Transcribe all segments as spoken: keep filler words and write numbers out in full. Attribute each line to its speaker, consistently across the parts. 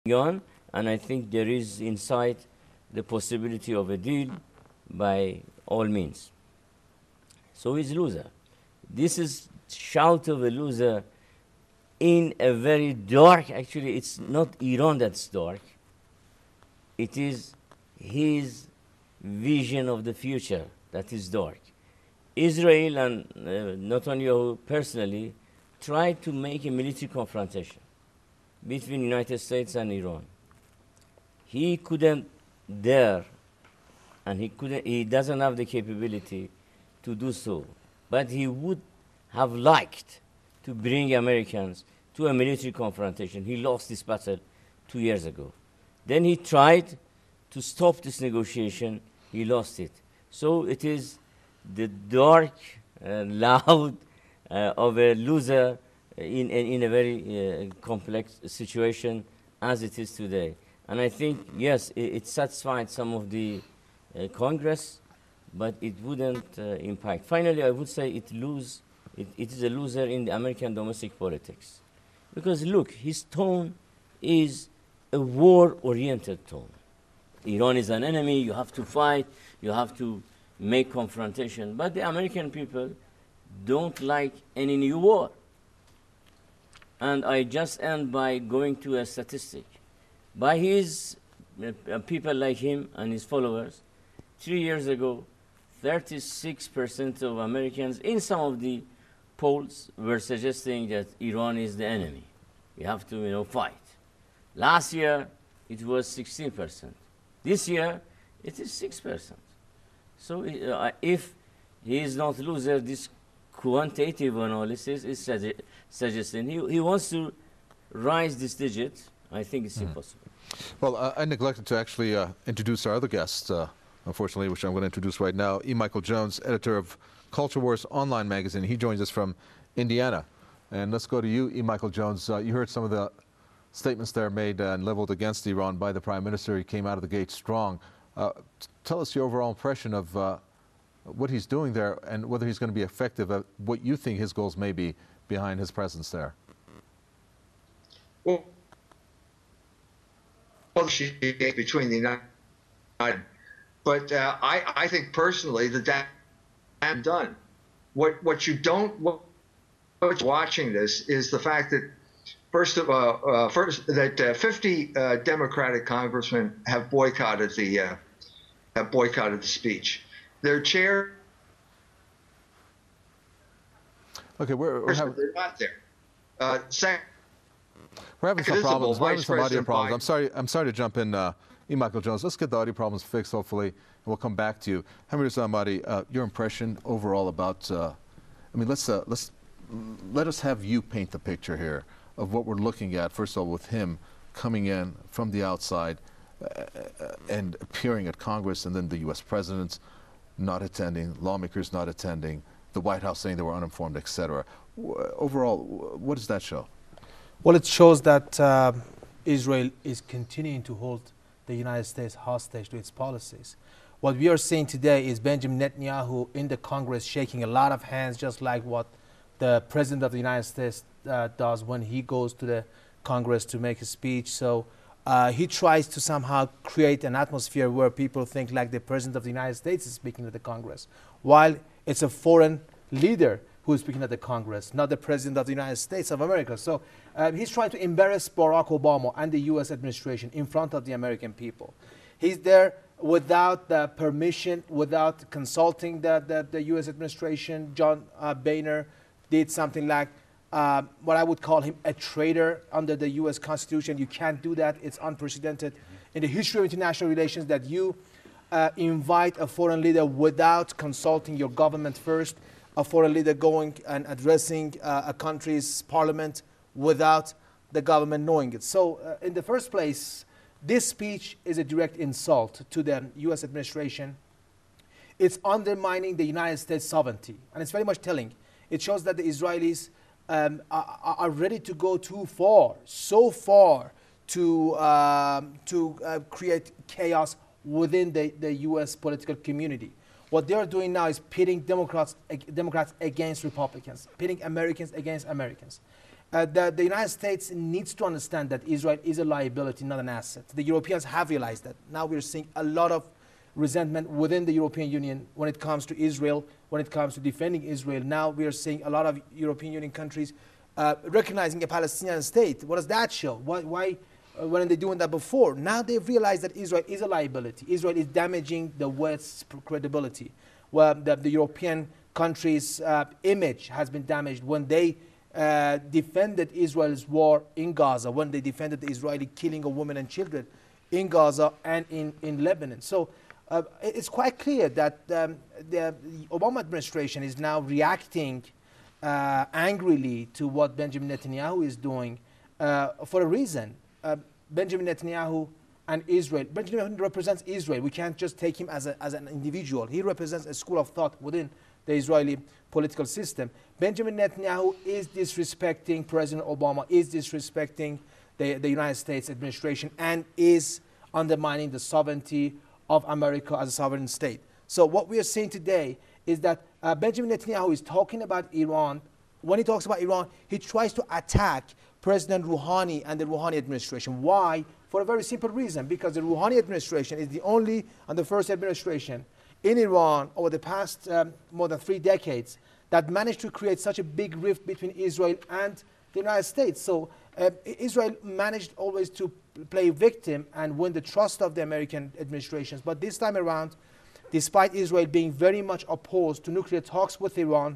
Speaker 1: on, and I think there is inside the possibility of a deal by all means. So he's loser. This is shout of a loser in a very dark, actually it's not Iran that's dark, it is his vision of the future that is dark. Israel and uh, Netanyahu personally tried to make a military confrontation between United States and Iran. He couldn't dare, and he couldn't, he doesn't have the capability to do so. But he would have liked to bring Americans to a military confrontation. He lost this battle two years ago. Then he tried to stop this negotiation. He lost it. So it is the dark, uh, loud uh, of a loser in, in, in a very uh, complex situation as it is today. And I think, yes, it, it satisfied some of the uh, Congress, but it wouldn't uh, impact. Finally, I would say it, lose, it, it is a loser in the American domestic politics. Because look, his tone is a war-oriented tone. Iran is an enemy, you have to fight, you have to make confrontation. But the American people don't like any new war. And I just end by going to a statistic. By his uh, people like him and his followers, three years ago, thirty-six percent of Americans in some of the polls were suggesting that Iran is the enemy. We have to, you know, fight. Last year, it was sixteen percent. This year, it is six percent. So uh, if he is not loser, this quantitative analysis is sugge suggesting he, he wants to rise this digit. I think it's mm. impossible.
Speaker 2: Well, uh, I neglected to actually uh, introduce our other guest, uh, unfortunately, which I'm going to introduce right now. E. Michael Jones, editor of Culture Wars online magazine. He joins us from Indiana. And let's go to you, E. Michael Jones. Uh, you heard some of the statements there made uh, and leveled against Iran by the Prime Minister. He came out of the gate strong. Uh, tell us your overall impression of uh, what he's doing there and whether he's going to be effective at what you think his goals may be behind his presence there.
Speaker 3: Well, between the United, but uh, I, I think personally that that's done. What what you don't what, what's watching this is the fact that first of all, uh, first that uh, fifty uh, Democratic congressmen have boycotted the uh, have boycotted the speech. Their chair.
Speaker 2: Okay, we're, we're having,
Speaker 3: they're not there. Uh, second,
Speaker 2: we're having some problems. We're having some audio problems.
Speaker 3: Biden.
Speaker 2: I'm sorry. I'm sorry to jump in, uh, E. Michael Jones. Let's get the audio problems fixed, hopefully, and we'll come back to you. Hamid Ahmadi, uh, your impression overall about? Uh, I mean, let's uh, let's let us have you paint the picture here of what we're looking at. First of all, with him coming in from the outside uh, and appearing at Congress, and then the U S president not attending, lawmakers not attending, the White House saying they were uninformed, et cetera. Overall, what does that show?
Speaker 4: Well, it shows that uh, Israel is continuing to hold the United States hostage to its policies. What we are seeing today is Benjamin Netanyahu in the Congress shaking a lot of hands, just like what the President of the United States uh, does when he goes to the Congress to make a speech. So uh, he tries to somehow create an atmosphere where people think like the President of the United States is speaking to the Congress, while it's a foreign leader who is speaking at the Congress, not the President of the United States of America. So uh, he's trying to embarrass Barack Obama and the U S administration in front of the American people. He's there without the permission, without consulting the, the, the U S administration. John uh, Boehner did something like uh, what I would call him a traitor under the U S Constitution. You can't do that. It's unprecedented in the history of international relations that you uh, invite a foreign leader without consulting your government first, a foreign leader going and addressing uh, a country's parliament without the government knowing it. So uh, in the first place, this speech is a direct insult to the U S administration. It's undermining the United States sovereignty, and it's very much telling. It shows that the Israelis um, are, are ready to go too far, so far to, um, to uh, create chaos within the, the U S political community. What they're doing now is pitting Democrats, Democrats against Republicans, pitting Americans against Americans. Uh, the, the United States needs to understand that Israel is a liability, not an asset. The Europeans have realized that. Now we're seeing a lot of resentment within the European Union when it comes to Israel, when it comes to defending Israel. Now we are seeing a lot of European Union countries uh, recognizing a Palestinian state. What does that show? Why, why uh, weren't they doing that before? Now they've realized that Israel is a liability. Israel is damaging the West's credibility. Well, the, the European countries' uh, image has been damaged when they uh, defended Israel's war in Gaza, when they defended the Israeli killing of women and children in Gaza and in, in Lebanon. So Uh, it's quite clear that um, the, the Obama administration is now reacting uh, angrily to what Benjamin Netanyahu is doing uh, for a reason. Uh, Benjamin Netanyahu and Israel, Benjamin Netanyahu represents Israel. We can't just take him as, a, as an individual. He represents a school of thought within the Israeli political system. Benjamin Netanyahu is disrespecting President Obama, is disrespecting the, the United States administration, and is undermining the sovereignty of America as a sovereign state. So what we are seeing today is that uh, Benjamin Netanyahu is talking about Iran. When he talks about Iran, he tries to attack President Rouhani and the Rouhani administration. Why? For a very simple reason, because the Rouhani administration is the only and the first administration in Iran over the past um, more than three decades that managed to create such a big rift between Israel and the United States. So uh, Israel managed always to play victim and win the trust of the American administrations. But this time around, despite Israel being very much opposed to nuclear talks with Iran,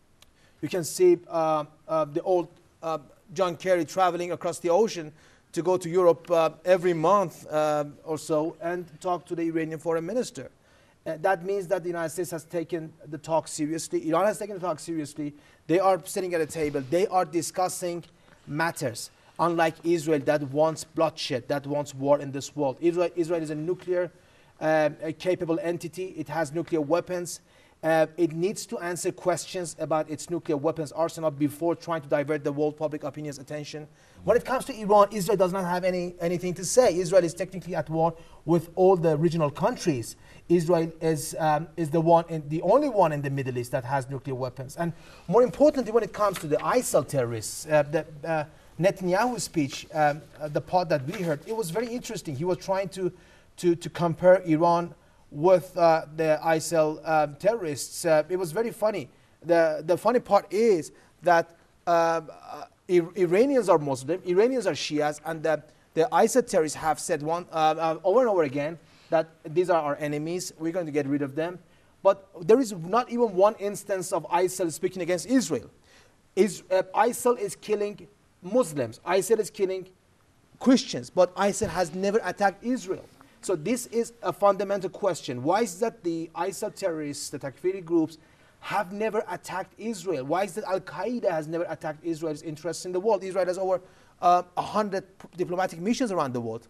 Speaker 4: you can see uh, uh, the old uh, John Kerry traveling across the ocean to go to Europe uh, every month uh, or so and talk to the Iranian foreign minister. Uh, that means that the United States has taken the talk seriously. Iran has taken the talk seriously. They are sitting at a table. They are discussing matters. Unlike Israel that wants bloodshed, that wants war in this world. Israel, Israel is a nuclear uh, a capable entity. It has nuclear weapons. Uh, it needs to answer questions about its nuclear weapons arsenal before trying to divert the world public opinion's attention. When it comes to Iran, Israel does not have any, anything to say. Israel is technically at war with all the regional countries. Israel is, um, is the, one in, the only one in the Middle East that has nuclear weapons. And more importantly, when it comes to the ISIL terrorists, uh, the, uh, Netanyahu's speech, um, uh, the part that we heard, it was very interesting. He was trying to, to, to compare Iran with uh, the ISIL um, terrorists. Uh, it was very funny. The, the funny part is that uh, uh, Ir- Iranians are Muslim, Iranians are Shias, and the, the ISIL terrorists have said one, uh, uh, over and over again that these are our enemies, we're going to get rid of them. But there is not even one instance of ISIL speaking against Israel. Is, uh, ISIL is killing Muslims. ISIL is killing Christians, but ISIL has never attacked Israel. So this is a fundamental question. Why is that the ISIL terrorists, the Takfiri groups, have never attacked Israel? Why is that Al-Qaeda has never attacked Israel's interests in the world? Israel has over uh, one hundred diplomatic missions around the world.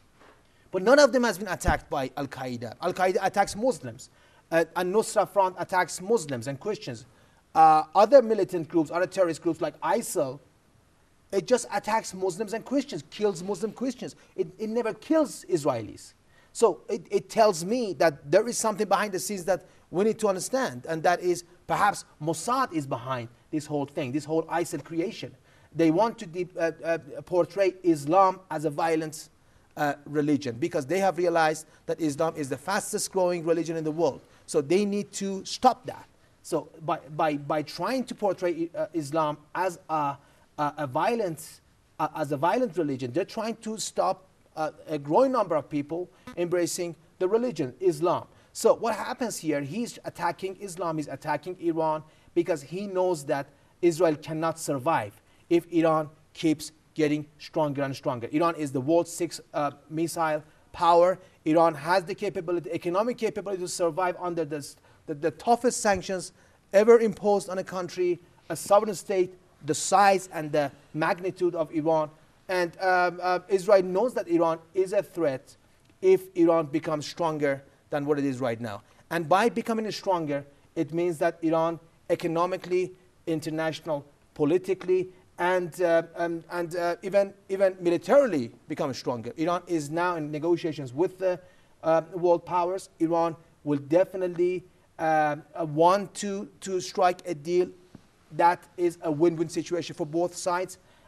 Speaker 4: But none of them has been attacked by Al-Qaeda. Al-Qaeda attacks Muslims. Uh, and Nusra Front attacks Muslims and Christians. Uh, other militant groups, other terrorist groups like ISIL, it just attacks Muslims and Christians, kills Muslim Christians. It, it never kills Israelis. So it, it tells me that there is something behind the scenes that we need to understand, and that is perhaps Mossad is behind this whole thing, this whole ISIL creation. They want to de- uh, uh, portray Islam as a violent uh, religion because they have realized that Islam is the fastest growing religion in the world. So they need to stop that. So by, by, by trying to portray uh, Islam as a Uh, a violent, uh, as a violent religion, they're trying to stop uh, a growing number of people embracing the religion, Islam. So what happens here, he's attacking Islam, he's attacking Iran, because he knows that Israel cannot survive if Iran keeps getting stronger and stronger. Iran is the world's sixth uh, missile power. Iran has the capability, economic capability to survive under this, the, the toughest sanctions ever imposed on a country, a sovereign state, the size and the magnitude of Iran. And um, uh, Israel knows that Iran is a threat if Iran becomes stronger than what it is right now. And by becoming stronger, it means that Iran economically, international, politically, and, uh, and, and uh, even, even militarily becomes stronger. Iran is now in negotiations with the uh, world powers. Iran will definitely uh, want to, to strike a deal that is a win-win situation for both sides.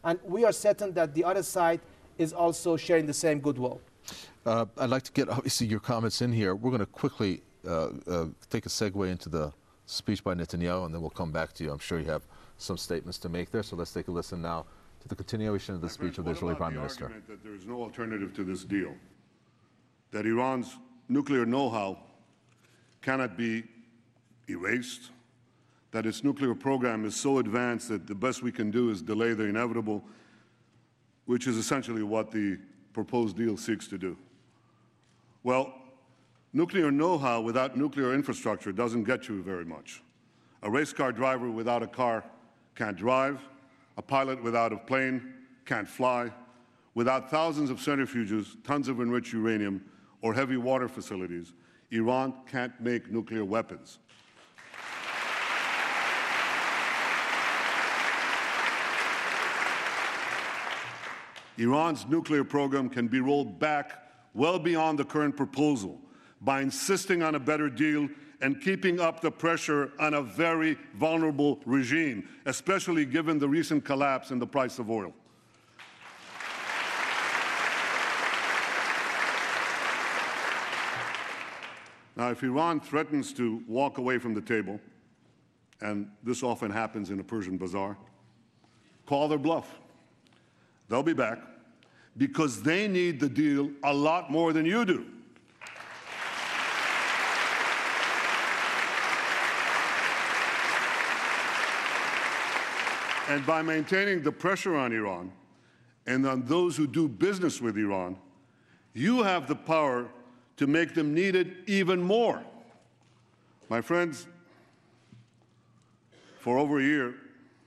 Speaker 4: And we are certain that the other side is also sharing the same goodwill.
Speaker 2: Uh, I'd like to get, obviously, your comments in here. We're going to quickly uh, uh, take a segue into the speech by Netanyahu, and then we'll come back to you. I'm sure you have some statements to make there, so let's take a listen now to the continuation of the speech of the Israeli Prime Minister.
Speaker 5: What about the argument that there is no alternative to this deal, that Iran's nuclear know-how cannot be erased, that its nuclear program is so advanced that the best we can do is delay the inevitable, which is essentially what the proposed deal seeks to do? Well, nuclear know-how without nuclear infrastructure doesn't get you very much. A race car driver without a car can't drive. A pilot without a plane can't fly. Without thousands of centrifuges, tons of enriched uranium, or heavy water facilities, Iran can't make nuclear weapons. Iran's nuclear program can be rolled back well beyond the current proposal by insisting on a better deal and keeping up the pressure on a very vulnerable regime, especially given the recent collapse in the price of oil. Now, if Iran threatens to walk away from the table, and this often happens in a Persian bazaar, call their bluff. They'll be back because they need the deal a lot more than you do. And by maintaining the pressure on Iran and on those who do business with Iran, you have the power to make them need it even more. My friends, for over a year,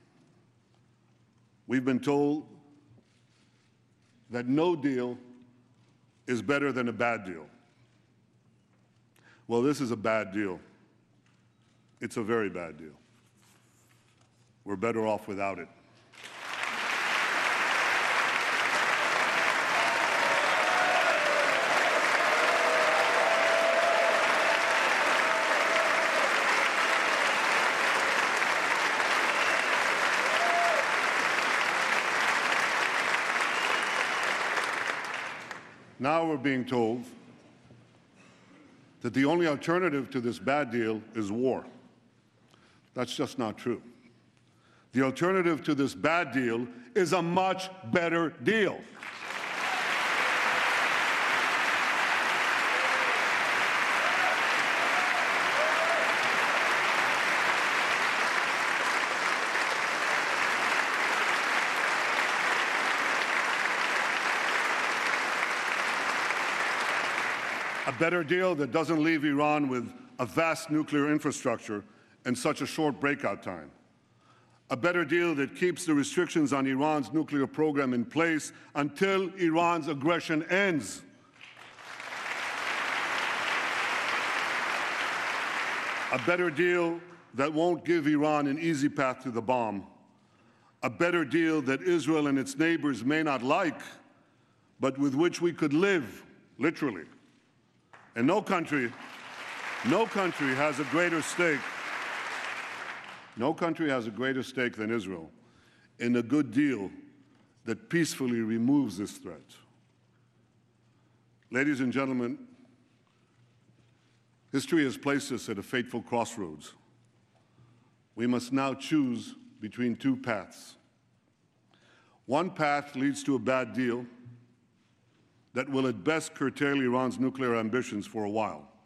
Speaker 5: we've been told that no deal is better than a bad deal. Well, this is a bad deal. It's a very bad deal. We're better off without it. Now we're being told that the only alternative to this bad deal is war. That's just not true. The alternative to this bad deal is a much better deal. A better deal that doesn't leave Iran with a vast nuclear infrastructure and such a short breakout time. A better deal that keeps the restrictions on Iran's nuclear program in place until Iran's aggression ends. A better deal that won't give Iran an easy path to the bomb. A better deal that Israel and its neighbors may not like, but with which we could live, literally. And no country, no country has a greater stake, no country has a greater stake than Israel in a good deal that peacefully removes this threat. Ladies and gentlemen, history has placed us at a fateful crossroads. We must now choose between two paths. One path leads to a bad deal that will at best curtail Iran's nuclear ambitions for a while.